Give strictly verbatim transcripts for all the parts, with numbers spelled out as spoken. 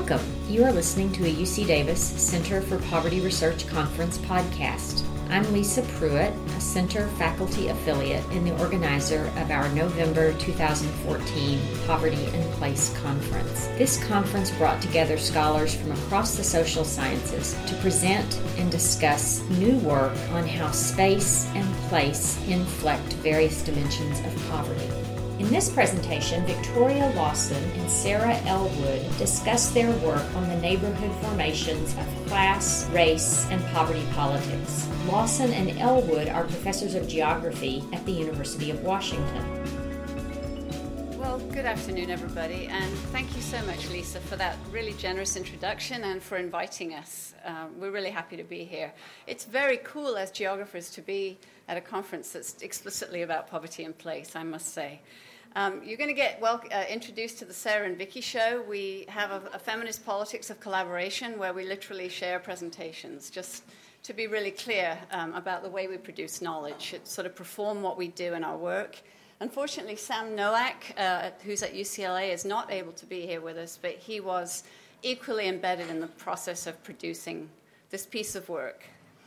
Welcome. You are listening to a U C Davis Center for Poverty Research Conference podcast. I'm Lisa Pruitt, a Center faculty affiliate and the organizer of our November two thousand fourteen Poverty in Place Conference. This conference brought together scholars from across the social sciences to present and discuss new work on how space and place inflect various dimensions of poverty. In this presentation, Victoria Lawson and Sarah Elwood discuss their work on the neighborhood formations of class, race, and poverty politics. Lawson and Elwood are professors of geography at the University of Washington. Well, good afternoon, everybody, and thank you so much, Lisa, for that really generous introduction and for inviting us. Uh, we're really happy to be here. It's very cool as geographers to be at a conference that's explicitly about poverty in place, I must say. Um, you're going to get well uh, introduced to the Sarah and Vicky show. We have a, a feminist politics of collaboration where we literally share presentations, just to be really clear um, about the way we produce knowledge, it sort of perform what we do in our work. Unfortunately, Sam Nowak, uh, who's at U C L A, is not able to be here with us, but he was equally embedded in the process of producing this piece of work.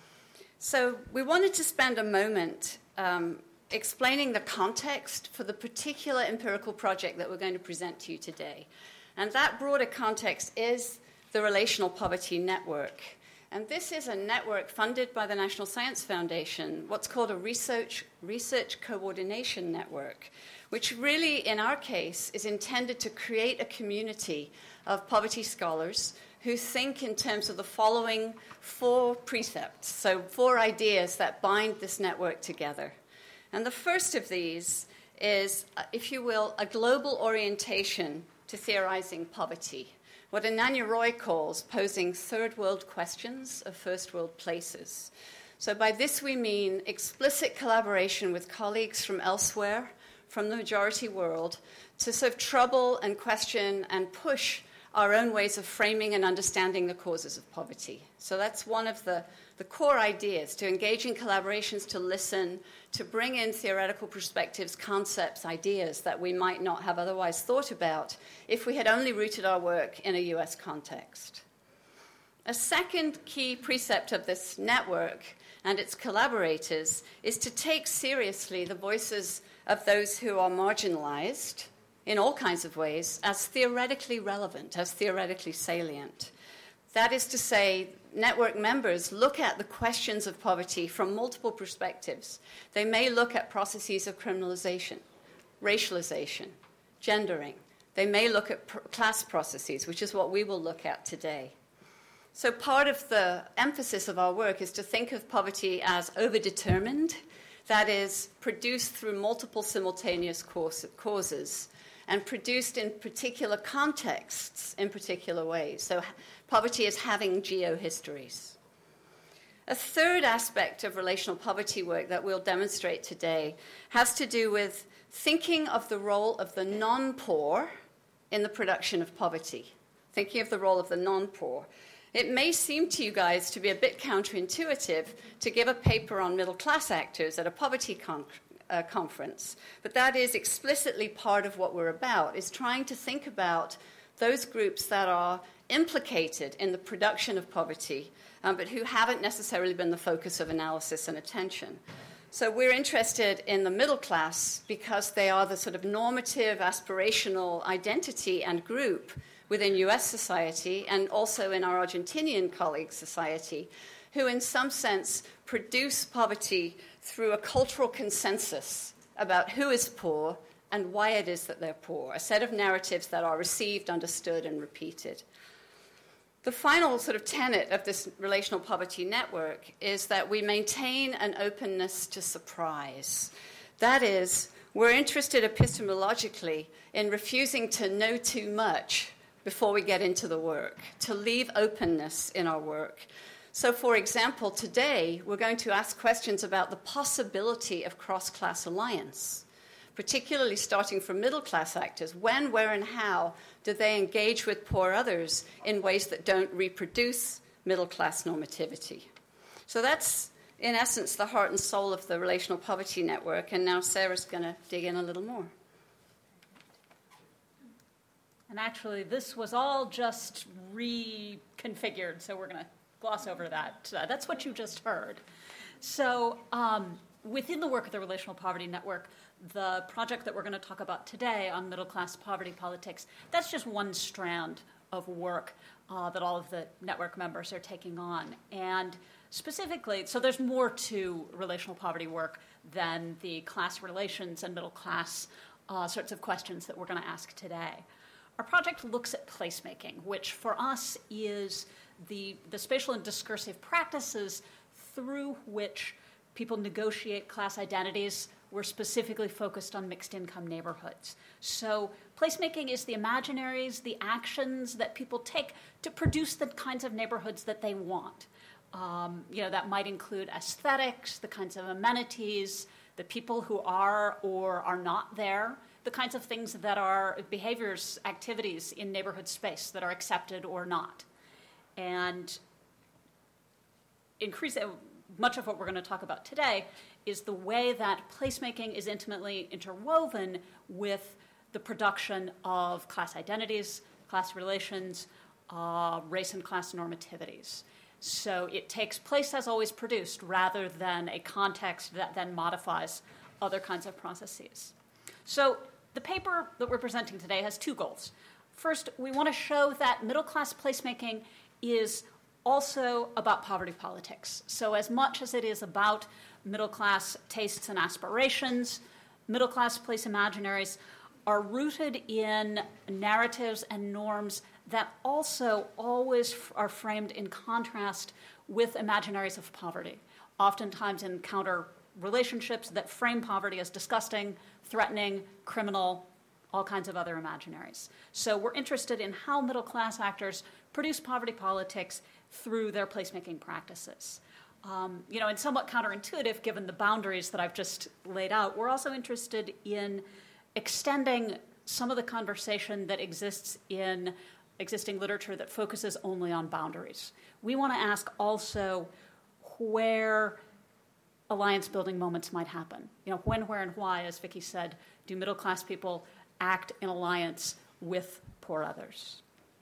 So we wanted to spend a moment um, explaining the context for the particular empirical project that we're going to present to you today. And that broader context is the Relational Poverty Network. And this is a network funded by the National Science Foundation, what's called a research, research coordination network, which really, in our case, is intended to create a community of poverty scholars who think in terms of the following four precepts, so four ideas that bind this network together. And the first of these is, if you will, a global orientation to theorizing poverty, what Ananya Roy calls posing third world questions of first world places. So by this we mean explicit collaboration with colleagues from elsewhere, from the majority world, to sort of trouble and question and push our own ways of framing and understanding the causes of poverty. So that's one of the, the core ideas, to engage in collaborations, to listen, to bring in theoretical perspectives, concepts, ideas that we might not have otherwise thought about if we had only rooted our work in a U S context. A second key precept of this network and its collaborators is to take seriously the voices of those who are marginalized in all kinds of ways as theoretically relevant, as theoretically salient. That is to say, network members look at the questions of poverty from multiple perspectives. They may look at processes of criminalization, racialization, gendering. They may look at pr- class processes, which is what we will look at today. So part of the emphasis of our work is to think of poverty as overdetermined, that is, produced through multiple simultaneous cause- causes, and produced in particular contexts in particular ways. So poverty is having geohistories. A third aspect of relational poverty work that we'll demonstrate today has to do with thinking of the role of the non-poor in the production of poverty, thinking of the role of the non-poor. It may seem to you guys to be a bit counterintuitive to give a paper on middle-class actors at a poverty conference. Uh, conference. But that is explicitly part of what we're about, is trying to think about those groups that are implicated in the production of poverty, um, but who haven't necessarily been the focus of analysis and attention. So we're interested in the middle class because they are the sort of normative, aspirational identity and group within U S society and also in our Argentinian colleague society, who in some sense produce poverty through a cultural consensus about who is poor and why it is that they're poor, a set of narratives that are received, understood, and repeated. The final sort of tenet of this relational poverty network is that we maintain an openness to surprise. That is, we're interested epistemologically in refusing to know too much before we get into the work, to leave openness in our work. So, for example, today we're going to ask questions about the possibility of cross-class alliance, particularly starting from middle-class actors. When, where, and how do they engage with poor others in ways that don't reproduce middle-class normativity? So that's, in essence, the heart and soul of the Relational Poverty Network, and now Sarah's going to dig in a little more. And actually, this was all just reconfigured, so we're going to gloss over that. Uh, that's what you just heard. So um, within the work of the Relational Poverty Network, the project that we're going to talk about today on middle-class poverty politics, that's just one strand of work uh, that all of the network members are taking on. And specifically, so there's more to relational poverty work than the class relations and middle class uh, sorts of questions that we're going to ask today. Our project looks at placemaking, which for us is the, the spatial and discursive practices through which people negotiate class identities. We're specifically focused on mixed-income neighborhoods. So placemaking is the imaginaries, the actions that people take to produce the kinds of neighborhoods that they want. Um, you know, that might include aesthetics, the kinds of amenities, the people who are or are not there, the kinds of things that are behaviors, activities in neighborhood space that are accepted or not. And increase, much of what we're going to talk about today is the way that placemaking is intimately interwoven with the production of class identities, class relations, uh, race and class normativities. So it takes place as always produced rather than a context that then modifies other kinds of processes. So the paper that we're presenting today has two goals. First, we want to show that middle-class placemaking is also about poverty politics. So as much as it is about middle-class tastes and aspirations, middle-class place imaginaries are rooted in narratives and norms that also always f- are framed in contrast with imaginaries of poverty, oftentimes in counter relationships that frame poverty as disgusting, threatening, criminal, all kinds of other imaginaries. So we're interested in how middle-class actors produce poverty politics through their placemaking practices. Um, you know, and somewhat counterintuitive, given the boundaries that I've just laid out, we're also interested in extending some of the conversation that exists in existing literature that focuses only on boundaries. We want to ask also where alliance building moments might happen. You know, when, where, and why, as Vicki said, do middle-class people act in alliance with poor others?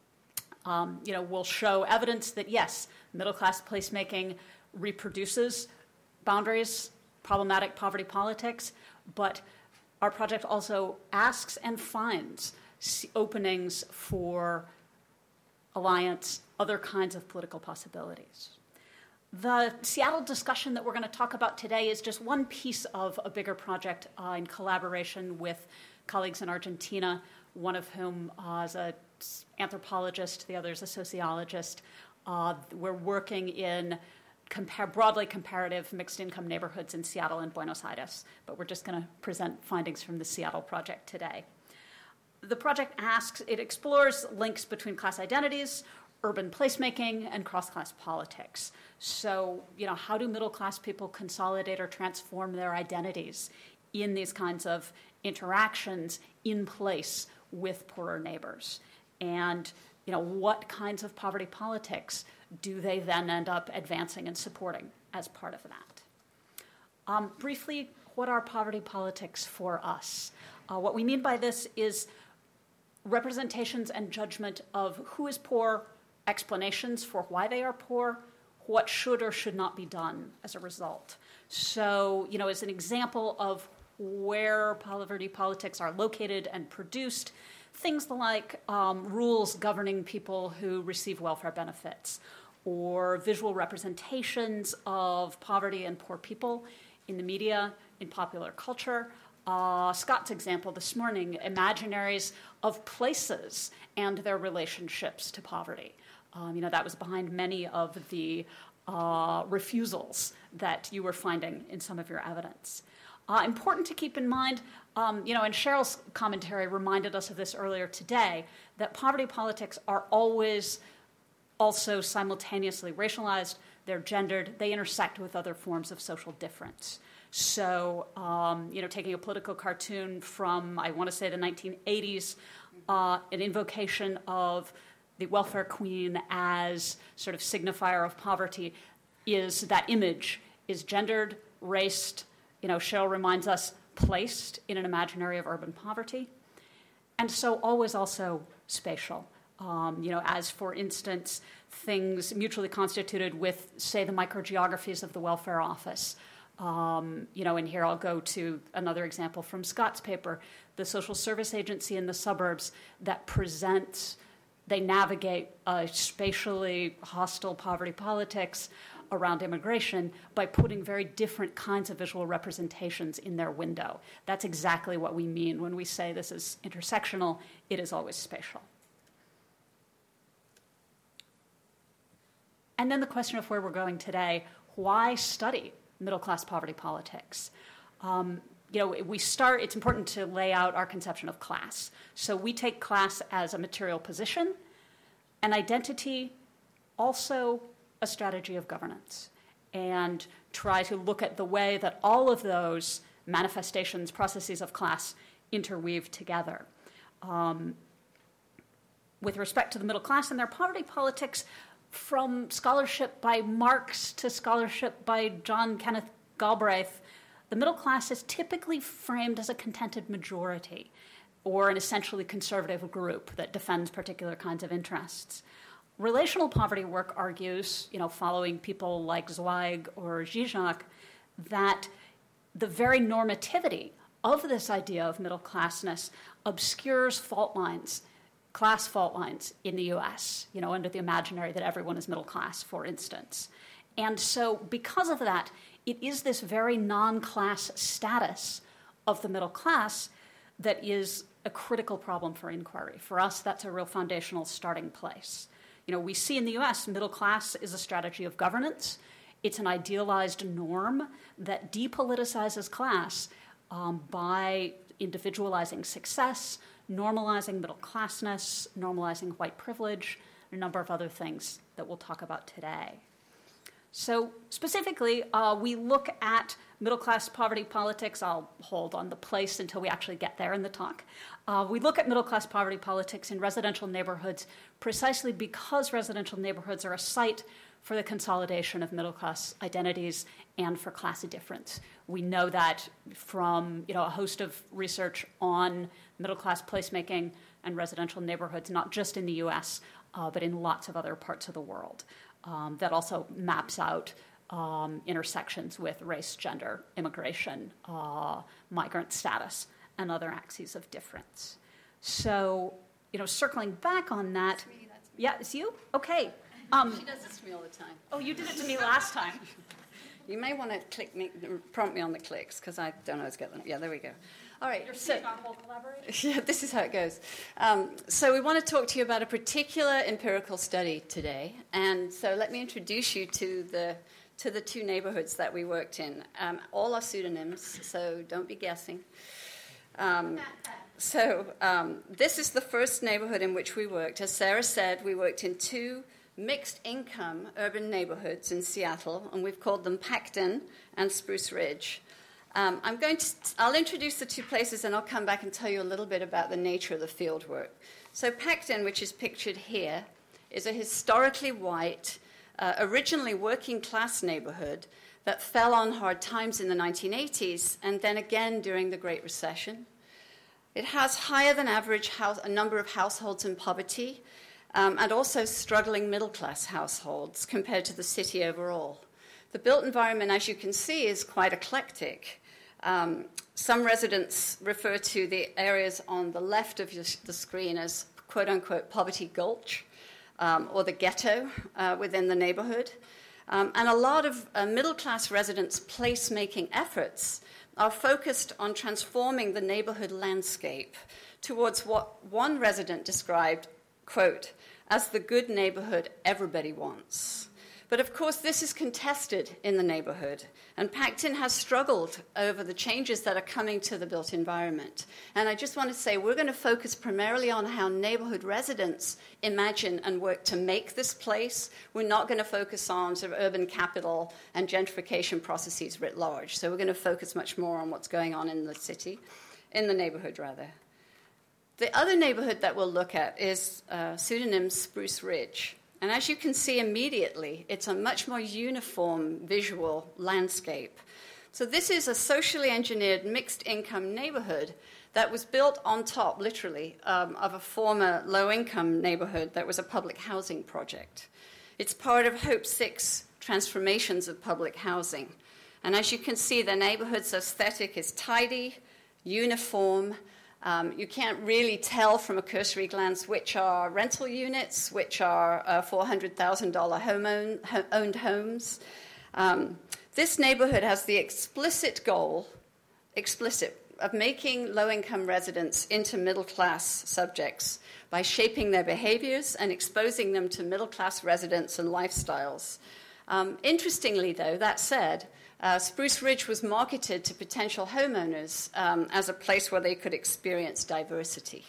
Um, you know, we'll show evidence that, yes, middle-class placemaking reproduces boundaries, problematic poverty politics, but our project also asks and finds openings for alliance, other kinds of political possibilities. The Seattle discussion that we're going to talk about today is just one piece of a bigger project uh, in collaboration with colleagues in Argentina, one of whom uh, is an anthropologist, the other is a sociologist. Uh, we're working in compar- broadly comparative mixed-income neighborhoods in Seattle and Buenos Aires, but we're just going to present findings from the Seattle project today. The project asks, it explores links between class identities, urban placemaking, and cross-class politics. So, you know, how do middle-class people consolidate or transform their identities in these kinds of interactions in place with poorer neighbors? And, you know, what kinds of poverty politics do they then end up advancing and supporting as part of that? Um, briefly, what are poverty politics for us? Uh, what we mean by this is representations and judgment of who is poor, explanations for why they are poor, what should or should not be done as a result. So, you know, as an example of where poverty politics are located and produced, things like um, rules governing people who receive welfare benefits, or visual representations of poverty and poor people in the media, in popular culture. Uh, Scott's example this morning, imaginaries of places and their relationships to poverty. Um, you know, that was behind many of the uh, refusals that you were finding in some of your evidence. Uh, important to keep in mind, um, you know, and Cheryl's commentary reminded us of this earlier today, that poverty politics are always also simultaneously racialized, they're gendered, they intersect with other forms of social difference. So, um, you know, taking a political cartoon from, I want to say, the nineteen eighties, uh, an invocation of the welfare queen as sort of signifier of poverty is that image is gendered, raced, you know, Cheryl reminds us, placed in an imaginary of urban poverty. And so always also spatial. Um, you know, as, for instance, things mutually constituted with, say, the microgeographies of the welfare office. Um, you know, and here I'll go to another example from Scott's paper, the social service agency in the suburbs that presents, they navigate a spatially hostile poverty politics around immigration by putting very different kinds of visual representations in their window. That's exactly what we mean when we say this is intersectional. It is always spatial. And then the question of where we're going today, why study middle-class poverty politics? Um, you know, we start, it's important to lay out our conception of class. So we take class as a material position, an identity, also a strategy of governance, and try to look at the way that all of those manifestations, processes of class interweave together. Um, with respect to the middle class and their poverty politics, from scholarship by Marx to scholarship by John Kenneth Galbraith, the middle class is typically framed as a contented majority or an essentially conservative group that defends particular kinds of interests. Relational poverty work argues, you know, following people like Zweig or Zizek, that the very normativity of this idea of middle classness obscures fault lines, class fault lines in the U S, you know, under the imaginary that everyone is middle class, for instance. And so because of that, it is this very non-class status of the middle class that is a critical problem for inquiry. For us, that's a real foundational starting place. You know, we see in the U S middle class is a strategy of governance. It's an idealized norm that depoliticizes class um, by individualizing success, normalizing middle classness, normalizing white privilege, and a number of other things that we'll talk about today. So specifically, uh, we look at middle-class poverty politics. I'll hold on the place until we actually get there in the talk. Uh, we look at middle-class poverty politics in residential neighborhoods precisely because residential neighborhoods are a site for the consolidation of middle-class identities and for class difference. We know that from, you know, a host of research on middle-class placemaking and residential neighborhoods, not just in the U S, uh, but in lots of other parts of the world. Um, that also maps out um, intersections with race, gender, immigration, uh, migrant status, and other axes of difference. So, you know, circling back on that. That's me, that's me. Yeah, it's you? Okay. Um, she does this to me all the time. Oh, you did it to me last time. You may want to click me, prompt me on the clicks, because I don't always get them. Yeah, there we go. All right. Your so, whole collaboration? Yeah, this is how it goes. Um, so we want to talk to you about a particular empirical study today. And so let me introduce you to the to the two neighborhoods that we worked in. Um, all are pseudonyms, so don't be guessing. Um, so um, this is the first neighborhood in which we worked. As Sarah said, we worked in two mixed-income urban neighborhoods in Seattle, and we've called them Packton and Spruce Ridge. Um, I'm going to, I'll introduce the two places, and I'll come back and tell you a little bit about the nature of the field work. So Packton, which is pictured here, is a historically white, uh, originally working-class neighborhood that fell on hard times in the nineteen eighties, and then again during the Great Recession. It has higher than average house, a number of households in poverty, um, and also struggling middle-class households compared to the city overall. The built environment, as you can see, is quite eclectic. Um, some residents refer to the areas on the left of your, the screen as quote-unquote poverty gulch, um, or the ghetto uh, within the neighborhood. Um, and a lot of uh, middle-class residents' place-making efforts are focused on transforming the neighborhood landscape towards what one resident described, quote, as the good neighborhood everybody wants. But of course, this is contested in the neighborhood, and Packton has struggled over the changes that are coming to the built environment. And I just want to say we're going to focus primarily on how neighborhood residents imagine and work to make this place. We're not going to focus on sort of urban capital and gentrification processes writ large. So we're going to focus much more on what's going on in the city, in the neighborhood, rather. The other neighborhood that we'll look at is uh, pseudonym Spruce Ridge. And as you can see immediately, it's a much more uniform visual landscape. So this is a socially engineered mixed-income neighborhood that was built on top, literally, um, of a former low-income neighborhood that was a public housing project. It's part of Hope six transformations of public housing. And as you can see, the neighborhood's aesthetic is tidy, uniform. Um, you can't really tell from a cursory glance which are rental units, which are uh, four hundred thousand dollars home owned homes. Um, this neighborhood has the explicit goal, explicit, of making low-income residents into middle-class subjects by shaping their behaviors and exposing them to middle-class residents and lifestyles. Um, interestingly, though, that said, uh, Spruce Ridge was marketed to potential homeowners um, as a place where they could experience diversity.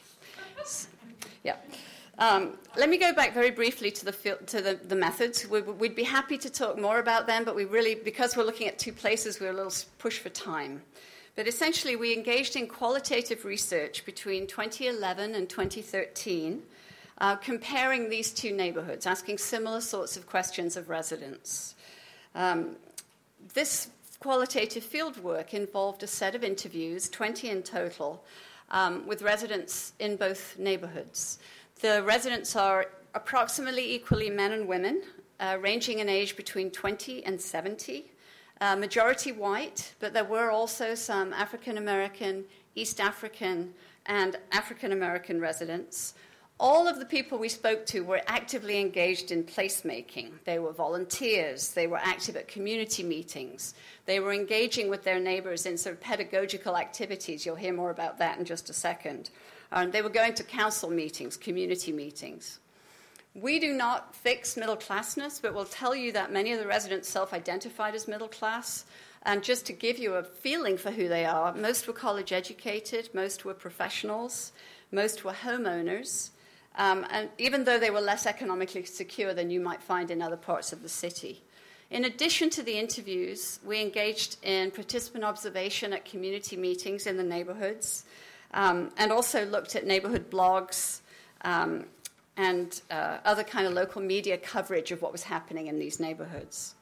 Yeah. Um, let me go back very briefly to the to the, the methods. We, we'd be happy to talk more about them, but we really, because we're looking at two places, we're a little pushed for time. But essentially, we engaged in qualitative research between twenty eleven and twenty thirteen, uh, comparing these two neighborhoods, asking similar sorts of questions of residents. Um, this qualitative fieldwork involved a set of interviews, twenty in total, um, with residents in both neighborhoods. The residents are approximately equally men and women, uh, ranging in age between twenty and seventy. Uh, majority white, but there were also some African American, East African, and African American residents. All of the people we spoke to were actively engaged in placemaking. They were volunteers. They were active at community meetings. They were engaging with their neighbors in sort of pedagogical activities. You'll hear more about that in just a second. Um, they were going to council meetings, community meetings. We do not fix middle classness, but we'll tell you that many of the residents self-identified as middle class. And just to give you a feeling for who they are, most were college educated, most were professionals, most were homeowners. Um, and even though they were less economically secure than you might find in other parts of the city. In addition to the interviews, we engaged in participant observation at community meetings in the neighborhoods, um, and also looked at neighborhood blogs um, and uh, other kind of local media coverage of what was happening in these neighborhoods.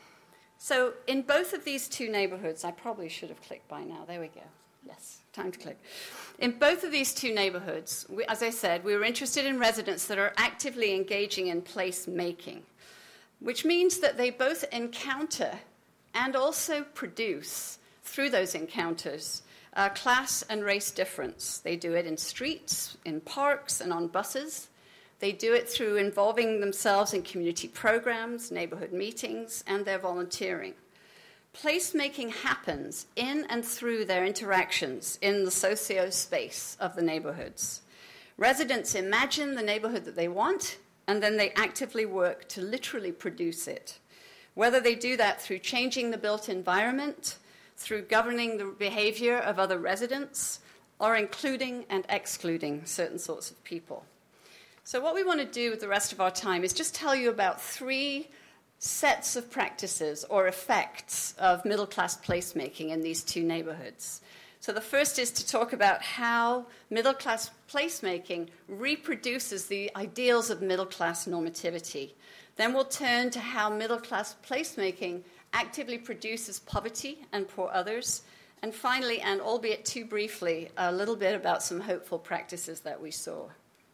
So in both of these two neighborhoods, I probably should have clicked by now. There we go. Yes, time to click. In both of these two neighborhoods, we, as I said, we were interested in residents that are actively engaging in place making, which means that they both encounter and also produce, through those encounters, uh, class and race difference. They do it in streets, in parks, and on buses. They do it through involving themselves in community programs, neighborhood meetings, and their volunteering. Placemaking happens in and through their interactions in the socio-space of the neighborhoods. Residents imagine the neighborhood that they want, and then they actively work to literally produce it. Whether they do that through changing the built environment, through governing the behavior of other residents, or including and excluding certain sorts of people. So what we want to do with the rest of our time is just tell you about three sets of practices or effects of middle-class placemaking in these two neighborhoods. So the first is to talk about how middle-class placemaking reproduces the ideals of middle-class normativity. Then we'll turn to how middle-class placemaking actively produces poverty and poor others. And finally, and albeit too briefly, a little bit about some hopeful practices that we saw.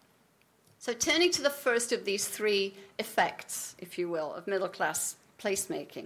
So turning to the first of these three effects, if you will, of middle-class placemaking.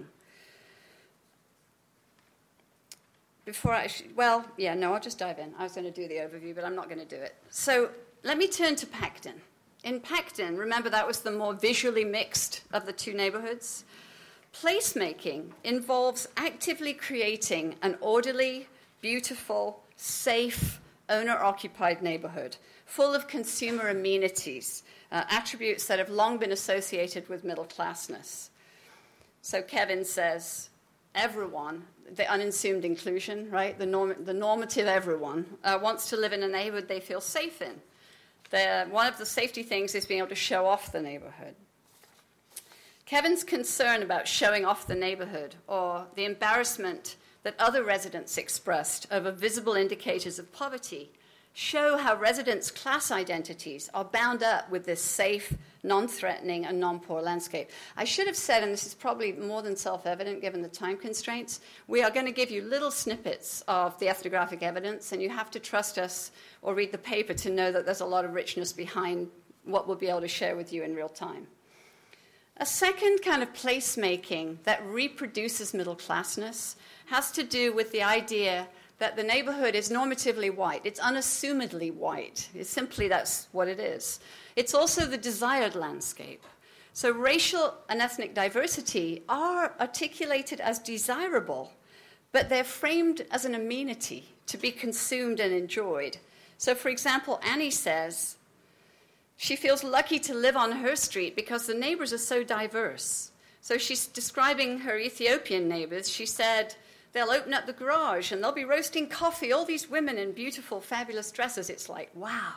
Before I, sh- well, yeah, no, I'll just dive in. I was going to do the overview, but I'm not going to do it. So let me turn to Pacton. In Pacton, remember that was the more visually mixed of the two neighborhoods. Placemaking involves actively creating an orderly, beautiful, safe, owner-occupied neighborhood, full of consumer amenities, uh, attributes that have long been associated with middle-classness. So Kevin says, everyone, the unassumed inclusion, right, the, norm, the normative everyone, uh, wants to live in a neighborhood they feel safe in. The, one of the safety things is being able to show off the neighborhood. Kevin's concern about showing off the neighborhood, or the embarrassment that other residents expressed over visible indicators of poverty, show how residents' class identities are bound up with this safe, non-threatening, and non-poor landscape. I should have said, and this is probably more than self-evident given the time constraints, we are going to give you little snippets of the ethnographic evidence, and you have to trust us or read the paper to know that there's a lot of richness behind what we'll be able to share with you in real time. A second kind of placemaking that reproduces middle classness has to do with the idea that the neighborhood is normatively white. It's unassumedly white. It's simply that's what it is. It's also the desired landscape. So racial and ethnic diversity are articulated as desirable, but they're framed as an amenity to be consumed and enjoyed. So, for example, Annie says she feels lucky to live on her street because the neighbors are so diverse. So she's describing her Ethiopian neighbors. She said, they'll open up the garage and they'll be roasting coffee, all these women in beautiful, fabulous dresses. It's like, wow.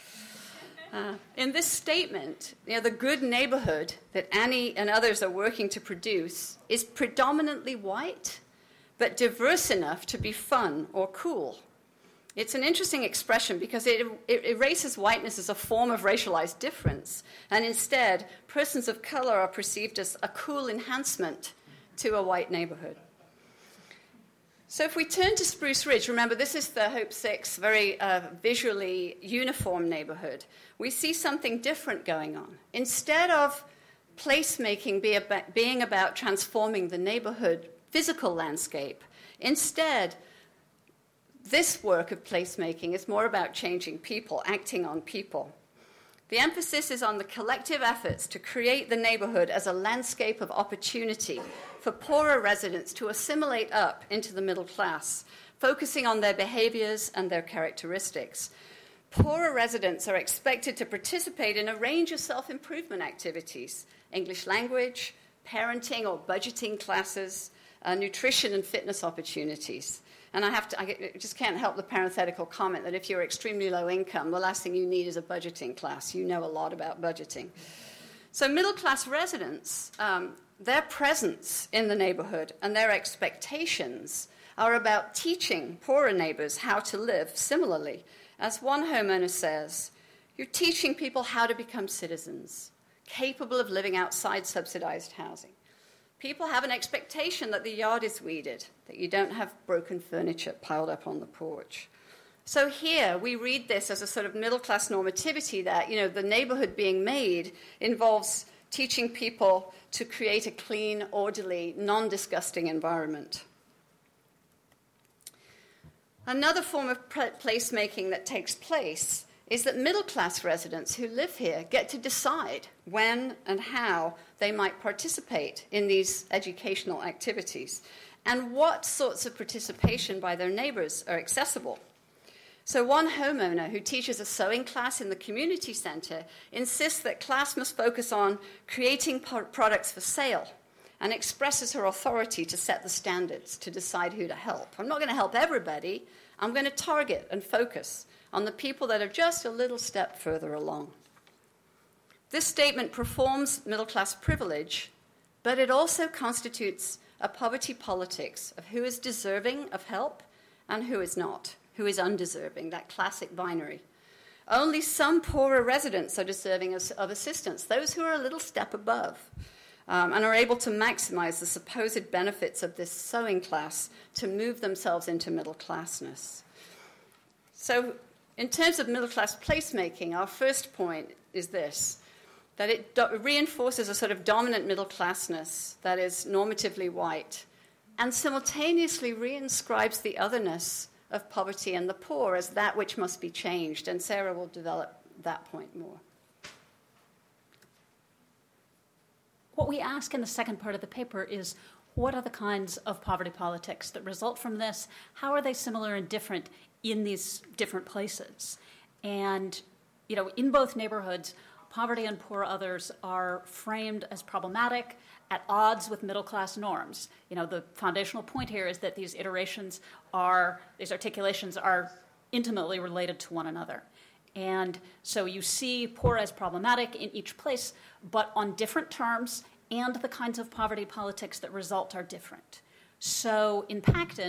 Uh, in this statement, you know, the good neighborhood that Annie and others are working to produce is predominantly white, but diverse enough to be fun or cool. It's an interesting expression because it, it erases whiteness as a form of racialized difference, and instead, persons of color are perceived as a cool enhancement to a white neighborhood. So if we turn to Spruce Ridge, remember this is the Hope Six, very uh, visually uniform neighborhood. We see something different going on. Instead of placemaking be about, being about transforming the neighborhood physical landscape, instead, this work of placemaking is more about changing people, acting on people. The emphasis is on the collective efforts to create the neighborhood as a landscape of opportunity for poorer residents to assimilate up into the middle class, focusing on their behaviors and their characteristics. Poorer residents are expected to participate in a range of self-improvement activities, English language, parenting or budgeting classes, uh, nutrition and fitness opportunities. And I have to, I just can't help the parenthetical comment that if you're extremely low income, the last thing you need is a budgeting class. You know a lot about budgeting. So middle-class residents, um, their presence in the neighborhood and their expectations are about teaching poorer neighbors how to live similarly. As one homeowner says, you're teaching people how to become citizens, capable of living outside subsidized housing. People have an expectation that the yard is weeded, that you don't have broken furniture piled up on the porch. So here we read this as a sort of middle-class normativity that, you know, the neighborhood being made involves teaching people to create a clean, orderly, non-disgusting environment. Another form of placemaking that takes place is that middle-class residents who live here get to decide when and how they might participate in these educational activities and what sorts of participation by their neighbors are accessible. So one homeowner who teaches a sewing class in the community center insists that class must focus on creating products for sale and expresses her authority to set the standards, to decide who to help. I'm not going to help everybody. I'm going to target and focus on the people that are just a little step further along. This statement performs middle-class privilege, but it also constitutes a poverty politics of who is deserving of help and who is not, who is undeserving, that classic binary. Only some poorer residents are deserving of assistance, those who are a little step above, um, and are able to maximize the supposed benefits of this sewing class to move themselves into middle-classness. So, in terms of middle-class placemaking, our first point is this, that it do- reinforces a sort of dominant middle-classness that is normatively white and simultaneously reinscribes the otherness of poverty and the poor as that which must be changed, and Sarah will develop that point more. What we ask in the second part of the paper is, what are the kinds of poverty politics that result from this? How are they similar and different in these different places? And, you know, in both neighborhoods, poverty and poor others are framed as problematic, at odds with middle-class norms. You know, the foundational point here is that these iterations are, these articulations are intimately related to one another. And so you see poor as problematic in each place, but on different terms, and the kinds of poverty politics that result are different. So in Pacton,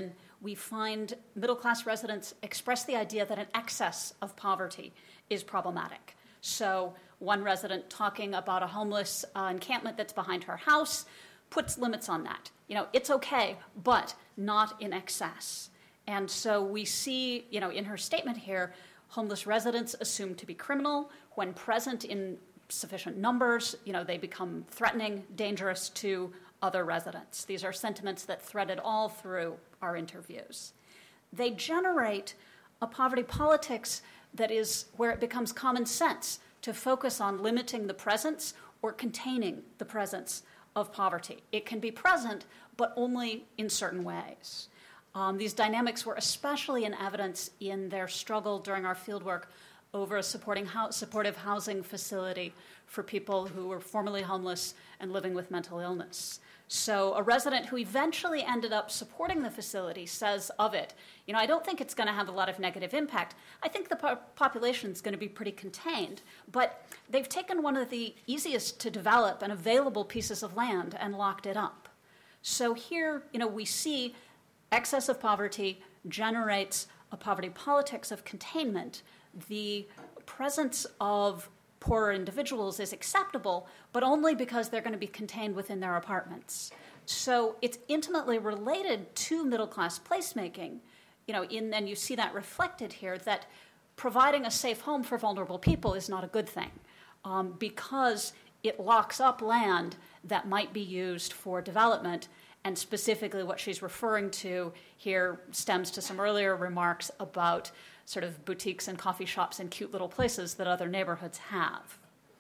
we find middle-class residents express the idea that an excess of poverty is problematic. So one resident talking about a homeless uh, encampment that's behind her house puts limits on that. You know, it's okay, but not in excess. And so we see, you know, in her statement here, homeless residents assumed to be criminal. When present in sufficient numbers, you know, they become threatening, dangerous to other residents. These are sentiments that threaded all through our interviews. They generate a poverty politics that is where it becomes common sense to focus on limiting the presence or containing the presence of poverty. It can be present, but only in certain ways. Um, these dynamics were especially in evidence in their struggle during our fieldwork over a supporting ho- supportive housing facility for people who were formerly homeless and living with mental illness. So a resident who eventually ended up supporting the facility says of it, you know, I don't think it's going to have a lot of negative impact. I think the po- population is going to be pretty contained, but they've taken one of the easiest to develop and available pieces of land and locked it up. So here, you know, we see excess of poverty generates a poverty politics of containment. The presence of poorer individuals is acceptable, but only because they're going to be contained within their apartments. So it's intimately related to middle-class placemaking, you know, in, and you see that reflected here, that providing a safe home for vulnerable people is not a good thing um, because it locks up land that might be used for development. And specifically what she's referring to here stems to some earlier remarks about sort of boutiques and coffee shops and cute little places that other neighborhoods have.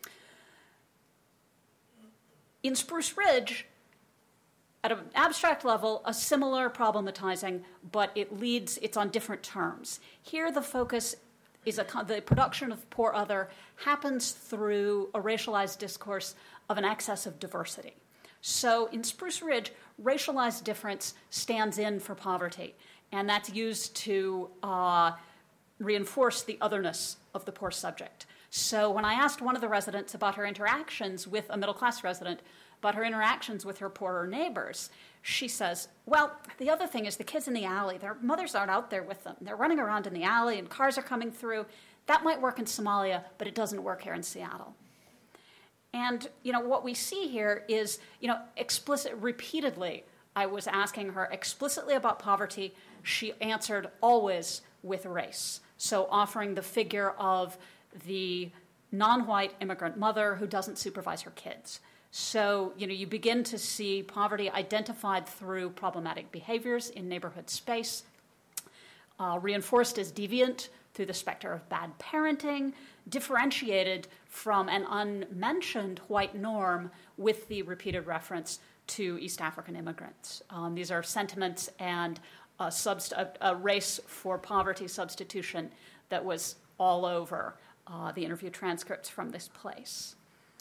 In Spruce Ridge, at an abstract level, a similar problematizing, but it leads, it's on different terms. Here the focus is a, the production of poor other happens through a racialized discourse of an excess of diversity. So in Spruce Ridge, racialized difference stands in for poverty, and that's used to uh, reinforce the otherness of the poor subject. So when I asked one of the residents about her interactions with a middle-class resident, about her interactions with her poorer neighbors, she says, well, the other thing is the kids in the alley, their mothers aren't out there with them. They're running around in the alley and cars are coming through. That might work in Somalia, but it doesn't work here in Seattle. And, you know, what we see here is, you know, explicit, repeatedly, I was asking her explicitly about poverty. She answered always with race. So offering the figure of the non-white immigrant mother who doesn't supervise her kids. So, you know, you begin to see poverty identified through problematic behaviors in neighborhood space, uh, reinforced as deviant through the specter of bad parenting, differentiated from an unmentioned white norm with the repeated reference to East African immigrants. Um, these are sentiments and a, subst- a, a race for poverty substitution that was all over uh, the interview transcripts from this place.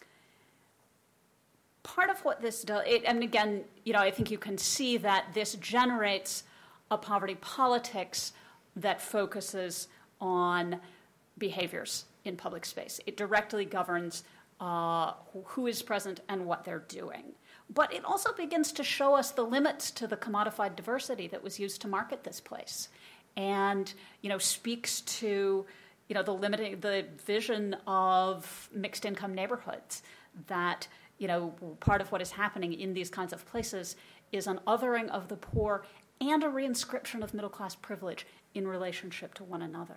Part of what this does, it, and again, you know, I think you can see that this generates a poverty politics that focuses on behaviors in public space. It directly governs uh, who is present and what they're doing. But it also begins to show us the limits to the commodified diversity that was used to market this place, and you know speaks to you know the limiting the vision of mixed income neighborhoods. That you know part of what is happening in these kinds of places is an othering of the poor and a reinscription of middle class privilege in relationship to one another.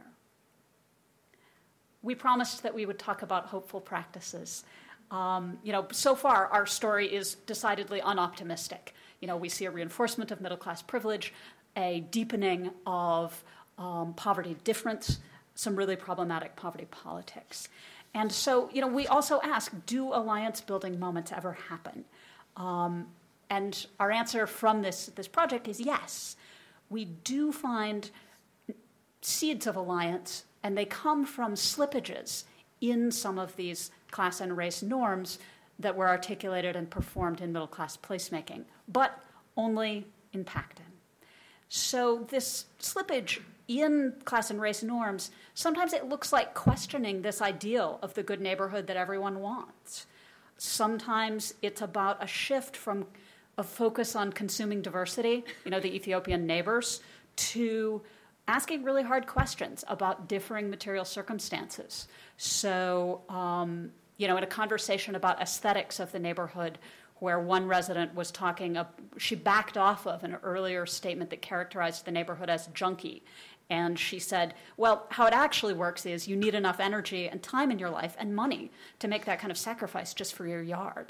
We promised that we would talk about hopeful practices. Um, you know, so far our story is decidedly unoptimistic. You know, we see a reinforcement of middle-class privilege, a deepening of um, poverty difference, some really problematic poverty politics. And so, you know, we also ask, do alliance-building moments ever happen? Um, and our answer from this, this project is yes. We do find seeds of alliance, and they come from slippages in some of these class and race norms that were articulated and performed in middle-class placemaking, but only in Pacton. So this slippage in class and race norms, sometimes it looks like questioning this ideal of the good neighborhood that everyone wants. Sometimes it's about a shift from a focus on consuming diversity, you know, the Ethiopian neighbors, to asking really hard questions about differing material circumstances. So, um, you know, in a conversation about aesthetics of the neighborhood, where one resident was talking, uh, she backed off of an earlier statement that characterized the neighborhood as junky. And she said, well, how it actually works is you need enough energy and time in your life and money to make that kind of sacrifice just for your yard.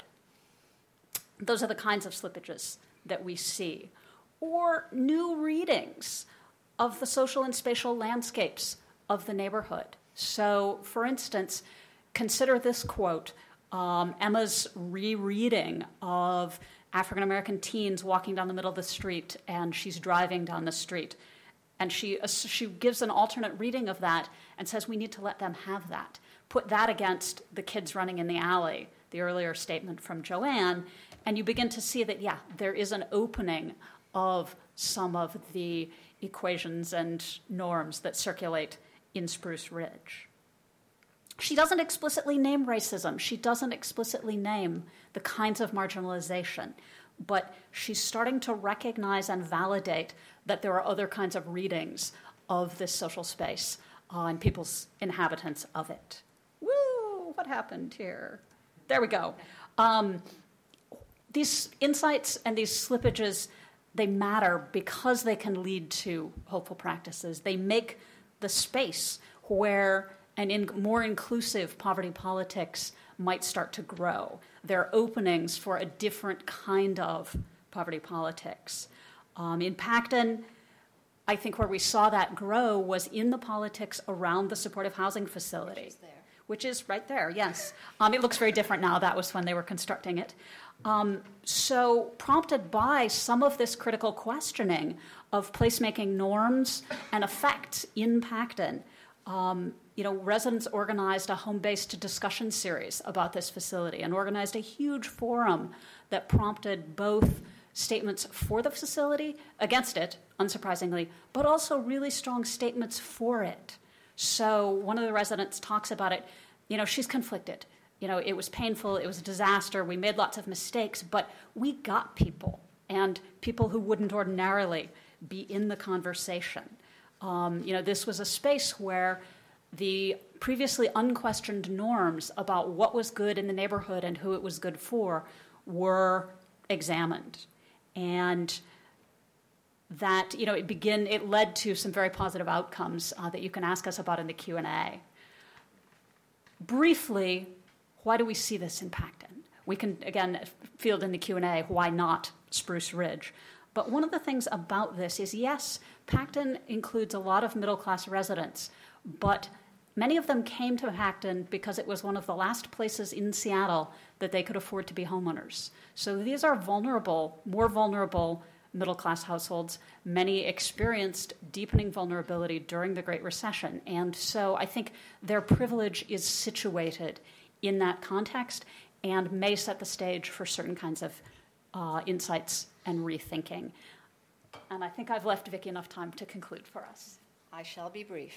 Those are the kinds of slippages that we see. Or new readings of the social and spatial landscapes of the neighborhood. So, for instance, consider this quote, um, Emma's rereading of African-American teens walking down the middle of the street, and she's driving down the street. And she, uh, she gives an alternate reading of that and says we need to let them have that. Put that against the kids running in the alley, the earlier statement from Joanne, and you begin to see that, yeah, there is an opening of some of the equations and norms that circulate in Spruce Ridge. She doesn't explicitly name racism. She doesn't explicitly name the kinds of marginalization. But she's starting to recognize and validate that there are other kinds of readings of this social space uh, and people's inhabitants of it. Woo! What happened here? There we go. Um, these insights and these slippages, they matter because they can lead to hopeful practices. They make the space where an in more inclusive poverty politics might start to grow. There are openings for a different kind of poverty politics. Um, in Pacton, I think where we saw that grow was in the politics around the supportive housing facility. Which is there. Which is right there, yes. Um, it looks very different now. That was when they were constructing it. Um, so prompted by some of this critical questioning of placemaking norms and effects in Pacton, um, you know, residents organized a home-based discussion series about this facility and organized a huge forum that prompted both statements for the facility, against it, unsurprisingly, but also really strong statements for it. So one of the residents talks about it, you know, she's conflicted. You know, it was painful, it was a disaster, we made lots of mistakes, but we got people, and people who wouldn't ordinarily be in the conversation. Um, you know, this was a space where the previously unquestioned norms about what was good in the neighborhood and who it was good for were examined. And that, you know, it begin, it led to some very positive outcomes uh, that you can ask us about in the Q and A. Briefly, why do we see this in Pacton? We can, again, field in the Q and A, why not Spruce Ridge? But one of the things about this is, yes, Pacton includes a lot of middle-class residents, but many of them came to Pacton because it was one of the last places in Seattle that they could afford to be homeowners. So these are vulnerable, more vulnerable middle-class households. Many experienced deepening vulnerability during the Great Recession. And so I think their privilege is situated in that context and may set the stage for certain kinds of uh, insights and rethinking. And I think I've left Vicki enough time to conclude for us. I shall be brief.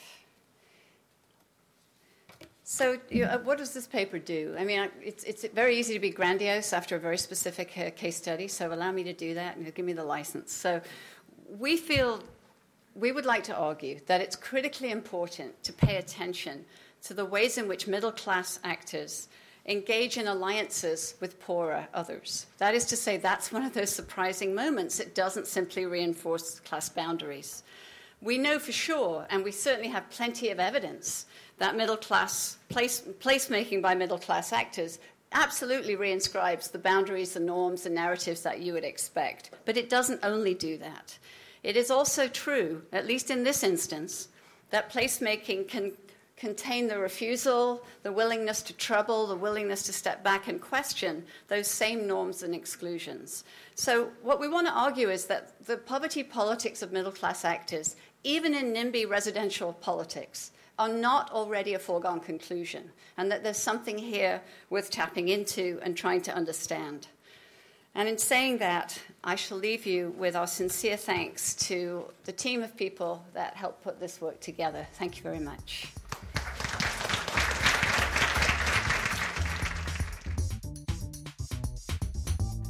So you know, what does this paper do? I mean, it's, it's very easy to be grandiose after a very specific uh, case study, so allow me to do that and give me the license. So we feel, we would like to argue that it's critically important to pay attention to the ways in which middle-class actors engage in alliances with poorer others. That is to say, that's one of those surprising moments. It doesn't simply reinforce class boundaries. We know for sure, and we certainly have plenty of evidence, that middle-class place, placemaking by middle-class actors absolutely reinscribes the boundaries, the norms, the narratives that you would expect. But it doesn't only do that. It is also true, at least in this instance, that placemaking can contain the refusal, the willingness to trouble, the willingness to step back and question those same norms and exclusions. So what we want to argue is that the poverty politics of middle-class actors, even in NIMBY residential politics, are not already a foregone conclusion, and that there's something here worth tapping into and trying to understand. And in saying that, I shall leave you with our sincere thanks to the team of people that helped put this work together. Thank you very much.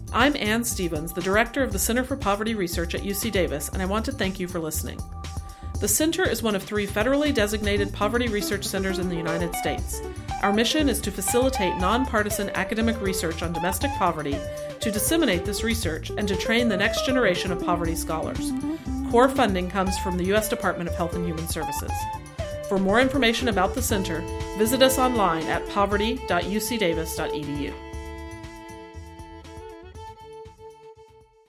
I'm Ann Stevens, the director of the Center for Poverty Research at U C Davis, and I want to thank you for listening. The Center is one of three federally designated poverty research centers in the United States. Our mission is to facilitate nonpartisan academic research on domestic poverty, to disseminate this research, and to train the next generation of poverty scholars. Core funding comes from the U S Department of Health and Human Services. For more information about the center, visit us online at poverty dot u c davis dot e d u.